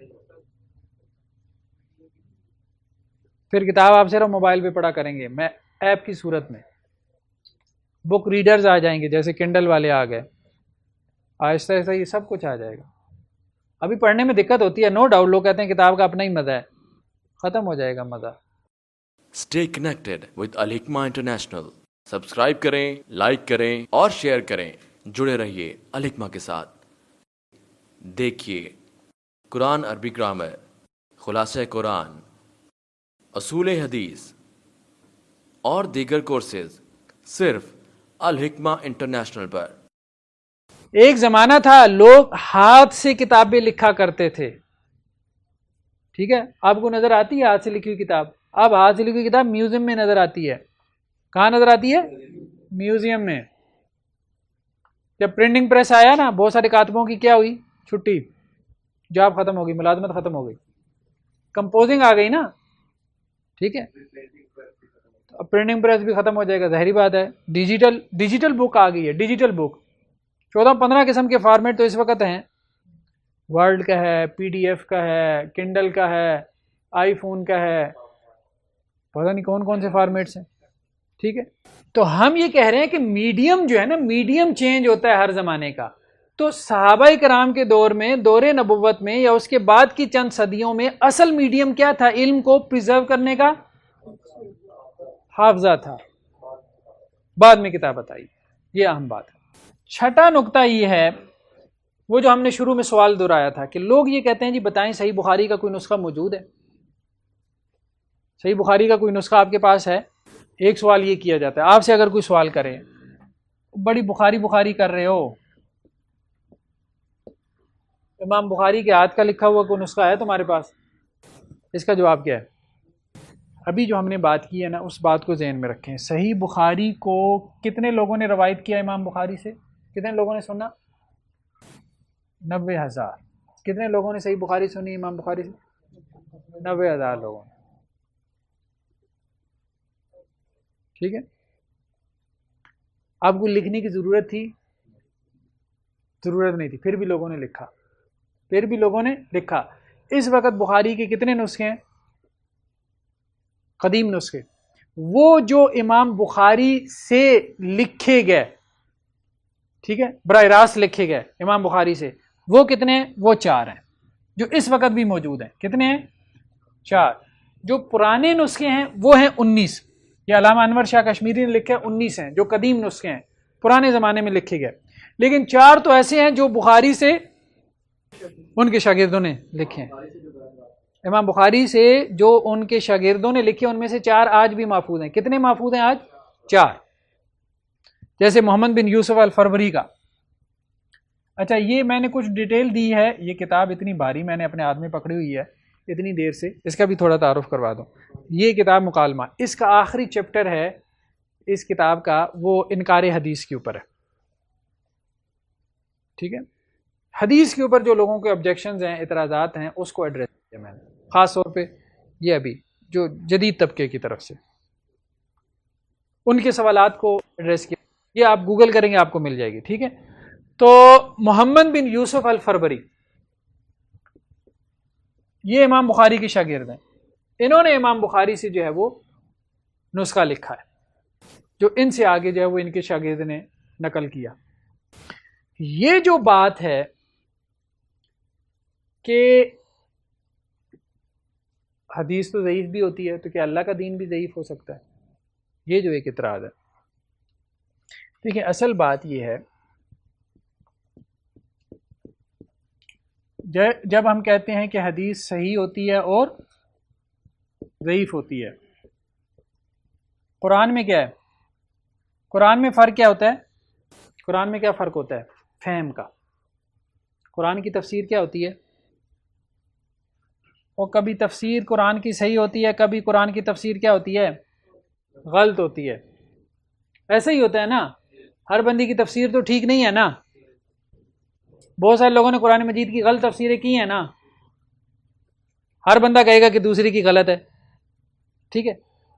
پھر کتاب آپ صرف موبائل پہ پڑھا کریں گے، میں ایپ کی صورت میں. بک ریڈرز آ جائیں گے جیسے کنڈل والے آ گئے. آہستہ آہستہ یہ سب کچھ آ جائے گا. ابھی پڑھنے میں دقت ہوتی ہے، نو ڈاؤٹ. لوگ کہتے ہیں کتاب کا اپنا ہی مزہ ہے. ختم ہو جائے گا مزہ. Stay connected with Al-Hikmah international. Subscribe کریں، لائک کریں اور شیئر کریں. جڑے رہیے الحکمہ کے ساتھ. دیکھیے قرآن عربی گرامر، خلاصہ قرآن، اصول حدیث اور دیگر کورسز صرف الحکمہ انٹرنیشنل پر. ایک زمانہ تھا لوگ ہاتھ سے کتابیں لکھا کرتے تھے. ٹھیک ہے. آپ کو نظر آتی ہے ہاتھ سے لکھی ہوئی کتاب؟ اب ہاتھ سے لکھی ہوئی کتاب میوزیم میں نظر آتی ہے. کہاں نظر آتی ہے؟ میوزیم میں. جب پرنٹنگ پریس آیا نا، بہت سارے کاتبوں کی کیا ہوئی؟ چھٹی، جاب ختم ہو گئی، ملازمت ختم ہو گئی. کمپوزنگ آ گئی نا. ٹھیک ہے. اب پرنٹنگ پریس بھی ختم ہو جائے گا، ظاہری بات ہے. ڈیجیٹل ڈیجیٹل بک آ گئی ہے. ڈیجیٹل بک چودہ پندرہ قسم کے فارمیٹ تو اس وقت ہیں. ورڈ کا ہے، پی ڈی ایف کا ہے، کنڈل کا ہے، آئی فون کا ہے، پتہ نہیں کون کون سے فارمیٹس ہیں. ٹھیک ہے. تو ہم یہ کہہ رہے ہیں کہ میڈیم جو ہے نا، میڈیم چینج ہوتا ہے ہر زمانے کا. تو صحابہ کرام کے دور میں، دور نبوت میں یا اس کے بعد کی چند صدیوں میں اصل میڈیم کیا تھا؟ علم کو پریزرو کرنے کا حافظہ تھا. بعد میں کتابت آئی. یہ اہم بات ہے. چھٹا نقطہ یہ ہے، وہ جو ہم نے شروع میں سوال دہرایا تھا کہ لوگ یہ کہتے ہیں جی بتائیں صحیح بخاری کا کوئی نسخہ موجود ہے؟ صحیح بخاری کا کوئی نسخہ آپ کے پاس ہے؟ ایک سوال یہ کیا جاتا ہے آپ سے، اگر کوئی سوال کرے بڑی بخاری بخاری کر رہے ہو، امام بخاری کے ہاتھ کا لکھا ہوا کوئی نسخہ ہے تمہارے پاس؟ اس کا جواب کیا ہے؟ ابھی جو ہم نے بات کی ہے نا اس بات کو ذہن میں رکھیں. صحیح بخاری کو کتنے لوگوں نے روایت کیا امام بخاری سے؟ کتنے لوگوں نے سنا؟ نوے ہزار. کتنے لوگوں نے صحیح بخاری سنی امام بخاری سے؟ نوے ہزار لوگوں نے. ٹھیک ہے، آپ کو لکھنے کی ضرورت تھی؟ ضرورت نہیں تھی، پھر بھی لوگوں نے لکھا، پھر بھی لوگوں نے لکھا. اس وقت بخاری کے کتنے نسخے ہیں؟ قدیم نسخے. وہ جو امام بخاری سے لکھے گئے، ٹھیک ہے، براہ راست لکھے گئے امام بخاری سے، وہ کتنے ہیں؟ وہ چار ہیں جو اس وقت بھی موجود ہیں. کتنے ہیں؟ چار. جو پرانے نسخے ہیں وہ ہیں انیس. یہ علامہ انور شاہ کشمیری نے لکھے انیس ہیں جو قدیم نسخے ہیں، پرانے زمانے میں لکھے گئے. لیکن چار تو ایسے ہیں جو بخاری سے ان کے شاگردوں نے لکھے ہیں. امام بخاری سے جو ان کے شاگردوں نے لکھے ان میں سے چار آج بھی محفوظ ہیں. کتنے محفوظ ہیں آج؟ چار. جیسے محمد بن یوسف الفروری کا. اچھا یہ میں نے کچھ ڈیٹیل دی ہے، یہ کتاب اتنی بھاری میں نے اپنے ہاتھ میں پکڑی ہوئی ہے اتنی دیر سے، اس کا بھی تھوڑا تعارف کروا دوں. یہ کتاب مکالمہ، اس کا آخری چیپٹر ہے اس کتاب کا، وہ انکار حدیث کے اوپر ہے. ٹھیک ہے، حدیث کے اوپر جو لوگوں کے آبجیکشنز ہیں، اعتراضات ہیں، اس کو ایڈریس کیا میں نے خاص طور پہ. یہ ابھی جو جدید طبقے کی طرف سے ان کے سوالات کو ایڈریس کیا، یہ آپ گوگل کریں گے آپ کو مل جائے گی. ٹھیک ہے، تو محمد بن یوسف الفروری یہ امام بخاری کے شاگرد ہیں. انہوں نے امام بخاری سے جو ہے وہ نسخہ لکھا ہے، جو ان سے آگے جو ہے وہ ان کے شاگرد نے نقل کیا. یہ جو بات ہے کہ حدیث تو ضعیف بھی ہوتی ہے، تو کیا اللہ کا دین بھی ضعیف ہو سکتا ہے؟ یہ جو ایک اعتراض ہے. دیکھیں اصل بات یہ ہے، جب ہم کہتے ہیں کہ حدیث صحیح ہوتی ہے اور ضعیف ہوتی ہے، قرآن میں کیا ہے؟ قرآن میں فرق کیا ہوتا ہے؟ قرآن میں کیا فرق ہوتا ہے؟ فہم کا. قرآن کی تفسیر کیا ہوتی ہے؟ اور کبھی تفسیر قرآن کی صحیح ہوتی ہے، کبھی قرآن کی تفسیر کیا ہوتی ہے؟ غلط ہوتی ہے. ایسا ہی ہوتا ہے نا، ہر بندی کی تفسیر تو ٹھیک نہیں ہے نا. بہت سارے لوگوں نے قرآن مجید کی غلط تفسیریں کی ہیں نا، ہر بندہ کہے گا کہ دوسری کی غلط ہے. ٹھیک ہے،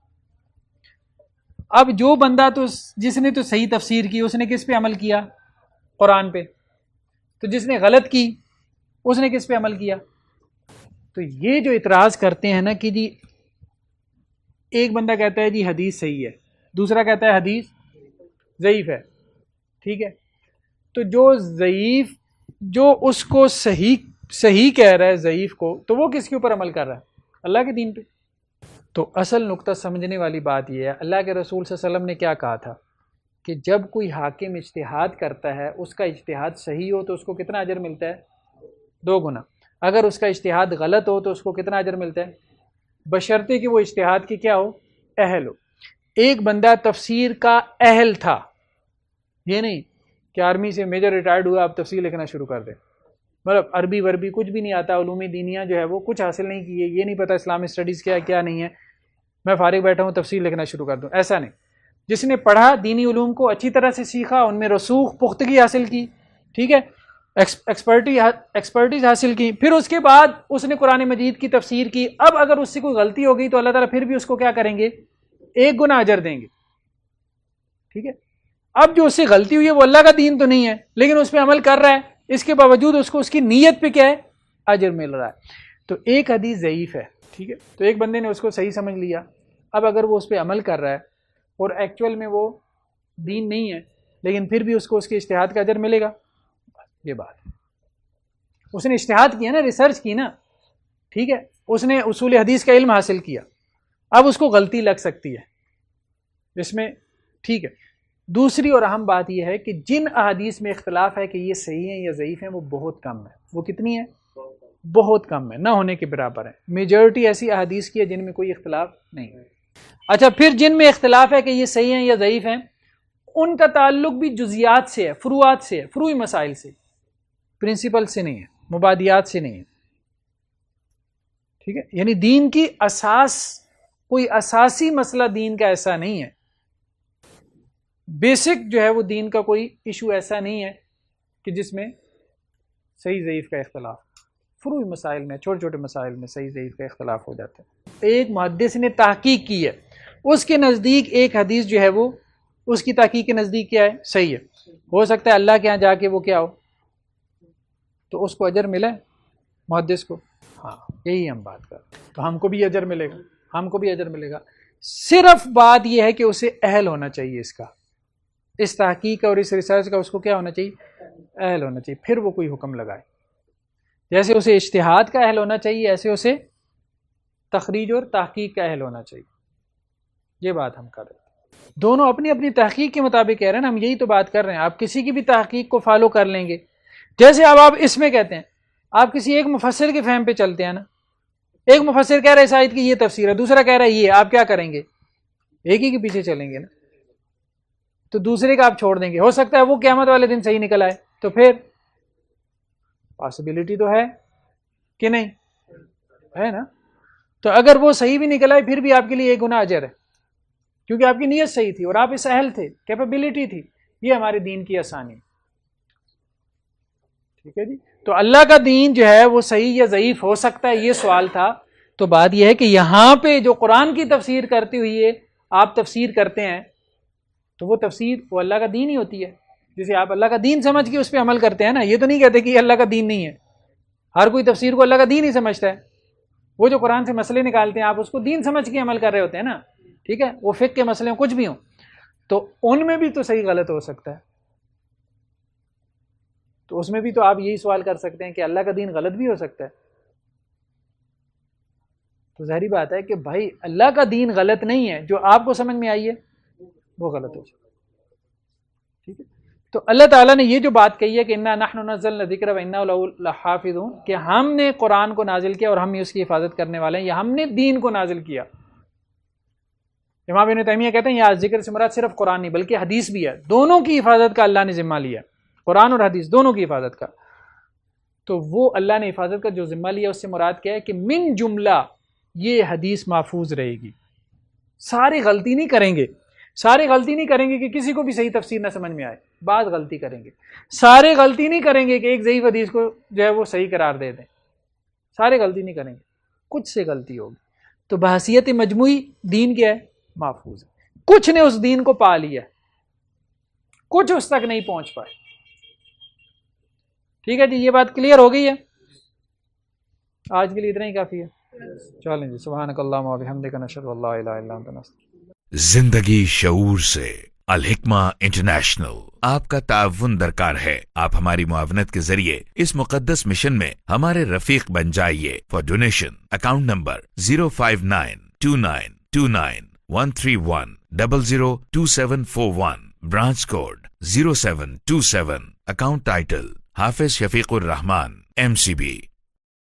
اب جو بندہ تو جس نے تو صحیح تفسیر کی اس نے کس پہ عمل کیا؟ قرآن پہ. تو جس نے غلط کی اس نے کس پہ عمل کیا؟ تو یہ جو اعتراض کرتے ہیں نا کہ جی ایک بندہ کہتا ہے جی حدیث صحیح ہے، دوسرا کہتا ہے حدیث ضعیف ہے. ٹھیک ہے، تو جو ضعیف جو اس کو صحیح صحیح کہہ رہا ہے ضعیف کو، تو وہ کس کے اوپر عمل کر رہا ہے؟ اللہ کے دین پہ. تو اصل نقطہ سمجھنے والی بات یہ ہے، اللہ کے رسول صلی اللہ علیہ وسلم نے کیا کہا تھا کہ جب کوئی حاکم اجتہاد کرتا ہے، اس کا اجتہاد صحیح ہو تو اس کو کتنا اجر ملتا ہے؟ دو گنا. اگر اس کا اجتہاد غلط ہو تو اس کو کتنا اجر ملتا ہے؟ بشرطے کہ وہ اجتہاد کی کیا ہو؟ اہل ہو. ایک بندہ تفسیر کا اہل تھا، یہ نہیں کہ آرمی سے میجر ریٹائرڈ ہوا آپ تفسیر لکھنا شروع کر دیں، مطلب عربی وربی کچھ بھی نہیں آتا، علوم دینیہ جو ہے وہ کچھ حاصل نہیں کیے، یہ نہیں پتہ اسلامک اسٹڈیز کیا ہے کیا نہیں ہے، میں فارغ بیٹھا ہوں تفسیر لکھنا شروع کر دوں. ایسا نہیں. جس نے پڑھا، دینی علوم کو اچھی طرح سے سیکھا، ان میں رسوخ پختگی حاصل کی، ٹھیک ہے، ایکسپرٹیز حاصل کی، پھر اس کے بعد اس نے قرآن مجید کی تفسیر کی. اب اگر اس سے کوئی غلطی ہو گئی تو اللہ تعالیٰ پھر بھی اس کو کیا کریں گے؟ ایک گنا اجر دیں گے. ٹھیک ہے، اب جو اس سے غلطی ہوئی ہے وہ اللہ کا دین تو نہیں ہے، لیکن اس پہ عمل کر رہا ہے، اس کے باوجود اس کو اس کی نیت پہ کیا ہے؟ اجر مل رہا ہے. تو ایک حدیث ضعیف ہے، ٹھیک ہے، تو ایک بندے نے اس کو صحیح سمجھ لیا. اب اگر وہ اس پہ عمل کر رہا ہے اور ایکچول میں وہ دین نہیں ہے، لیکن پھر بھی اس کو اس کے اجتہاد کا اجر ملے گا. یہ بات اس نے اجتہاد کیا نا، ریسرچ کی نا، ٹھیک ہے، اس نے اصول حدیث کا علم حاصل کیا. اب اس کو غلطی لگ سکتی ہے اس میں، ٹھیک ہے. دوسری اور اہم بات یہ ہے کہ جن احادیث میں اختلاف ہے کہ یہ صحیح ہیں یا ضعیف ہیں وہ بہت کم ہے. وہ کتنی ہے؟ بہت کم ہے، نہ ہونے کے برابر ہے. میجورٹی ایسی احادیث کی ہے جن میں کوئی اختلاف نہیں ہے. اچھا پھر جن میں اختلاف ہے کہ یہ صحیح ہیں یا ضعیف ہیں، ان کا تعلق بھی جزیات سے ہے، فروعات سے ہے، فروعی مسائل سے، پرنسپل سے نہیں ہے، مبادیات سے نہیں ہے. ٹھیک ہے، یعنی دین کی اساس، کوئی اساسی مسئلہ دین کا ایسا نہیں ہے، بیسک جو ہے وہ دین کا کوئی ایشو ایسا نہیں ہے کہ جس میں صحیح ضعیف کا اختلاف. فروعی مسائل میں، چھوٹے چھوٹے مسائل میں صحیح ضعیف کا اختلاف ہو جاتا ہے. ایک محدث نے تحقیق کی ہے، اس کے نزدیک ایک حدیث جو ہے وہ اس کی تحقیق کے نزدیک کیا ہے؟ صحیح ہے. ہو سکتا ہے اللہ کے ہاں جا کے وہ کیا ہو تو اس کو اجر ملے محدث کو. ہاں یہی ہم بات کر رہے ہیں. تو ہم کو بھی اجر ملے گا، ہم کو بھی اجر ملے گا. صرف بات یہ ہے کہ اسے اہل ہونا چاہیے، اس کا، اس تحقیق کا اور اس ریسرچ کا اس کو کیا ہونا چاہیے؟ اہل ہونا چاہیے. پھر وہ کوئی حکم لگائے. جیسے اسے اجتہاد کا اہل ہونا چاہیے، ایسے اسے تخریج اور تحقیق کا اہل ہونا چاہیے. یہ بات ہم کر رہے ہیں. دونوں اپنی اپنی تحقیق کے مطابق کہہ رہے ہیں نا، ہم یہی تو بات کر رہے ہیں. آپ کسی کی بھی تحقیق کو فالو کر لیں گے. جیسے اب آپ اس میں کہتے ہیں، آپ کسی ایک مفسر کے فہم پہ چلتے ہیں نا، ایک مفسر کہہ رہا ہے اس آیت کی یہ تفسیر ہے، دوسرا کہہ رہا ہے یہ، آپ کیا کریں گے؟ ایک ہی کے پیچھے چلیں گے نا. تو دوسرے کا آپ چھوڑ دیں گے. ہو سکتا ہے وہ قیامت والے دن صحیح نکل آئے، تو پھر پاسبلٹی تو ہے کہ نہیں ہے نا. تو اگر وہ صحیح بھی نکل آئے پھر بھی آپ کے لیے ایک گناہ اجر ہے، کیونکہ آپ کی نیت صحیح تھی اور آپ اس اہل تھے، کیپیبلٹی تھی. یہ ہمارے دین کی آسانی. ٹھیک ہے جی. تو اللہ کا دین جو ہے وہ صحیح یا ضعیف ہو سکتا ہے، یہ سوال تھا. تو بات یہ ہے کہ یہاں پہ جو قرآن کی تفسیر کرتے ہوئے آپ تفسیر کرتے ہیں تو وہ تفسیر وہ اللہ کا دین ہی ہوتی ہے. جسے آپ اللہ کا دین سمجھ کے اس پہ عمل کرتے ہیں نا. یہ تو نہیں کہتے کہ یہ اللہ کا دین نہیں ہے. ہر کوئی تفسیر کو اللہ کا دین ہی سمجھتا ہے. وہ جو قرآن سے مسئلے نکالتے ہیں آپ اس کو دین سمجھ کے عمل کر رہے ہوتے ہیں نا. ٹھیک ہے، وہ فقہ کے مسئلے کچھ بھی ہوں تو ان میں بھی تو صحیح غلط ہو سکتا ہے. تو اس میں بھی تو آپ یہی سوال کر سکتے ہیں کہ اللہ کا دین غلط بھی ہو سکتا ہے. تو ظاہری بات ہے کہ بھائی اللہ کا دین غلط نہیں ہے، جو آپ کو سمجھ میں آئی ہے وہ غلط ہو سکتا ہے. ٹھیک ہے. تو اللہ تعالیٰ نے یہ جو بات کہی ہے کہ انا نحن نزلنا الذکر وانا لہ لحافظون، کہ ہم نے قرآن کو نازل کیا اور ہم ہی اس کی حفاظت کرنے والے ہیں، یا ہم نے دین کو نازل کیا. امام ابن تیمیہ کہتے ہیں یہ ذکر سے مراد صرف قرآن نہیں بلکہ حدیث بھی ہے. دونوں کی حفاظت کا اللہ نے ذمہ لیا، قرآن اور حدیث دونوں کی حفاظت کا. تو وہ اللہ نے حفاظت کا جو ذمہ لیا اس سے مراد کیا ہے کہ من جملہ یہ حدیث محفوظ رہے گی. سارے غلطی نہیں کریں گے، سارے غلطی نہیں کریں گے کہ کسی کو بھی صحیح تفسیر نہ سمجھ میں آئے. بعض غلطی کریں گے. سارے غلطی نہیں کریں گے کہ ایک ضعیف حدیث کو جو ہے وہ صحیح قرار دے دیں. سارے غلطی نہیں کریں گے، کچھ سے غلطی ہوگی. تو بحیثیت مجموعی دین کیا ہے؟ محفوظ ہے. کچھ نے اس دین کو پا لیا، کچھ اس تک نہیں پہنچ پائے. ٹھیک ہے جی، یہ بات کلیئر ہو گئی ہے. آج کے لیے اتنا ہی کافی ہے. چلیں جی. سبحانک اللہم و بحمدک نشہد ان لا الہ الا انت نستغفرک. زندگی شعور سے الحکمہ انٹرنیشنل آپ کا تعاون درکار ہے. آپ ہماری معاونت کے ذریعے اس مقدس مشن میں ہمارے رفیق بن جائیے. For donation account number zero five nine two nine two nine one three one double zero two seven four one. Branch code zero seven two seven. Account title Hafiz Shafiq Rahman M C B.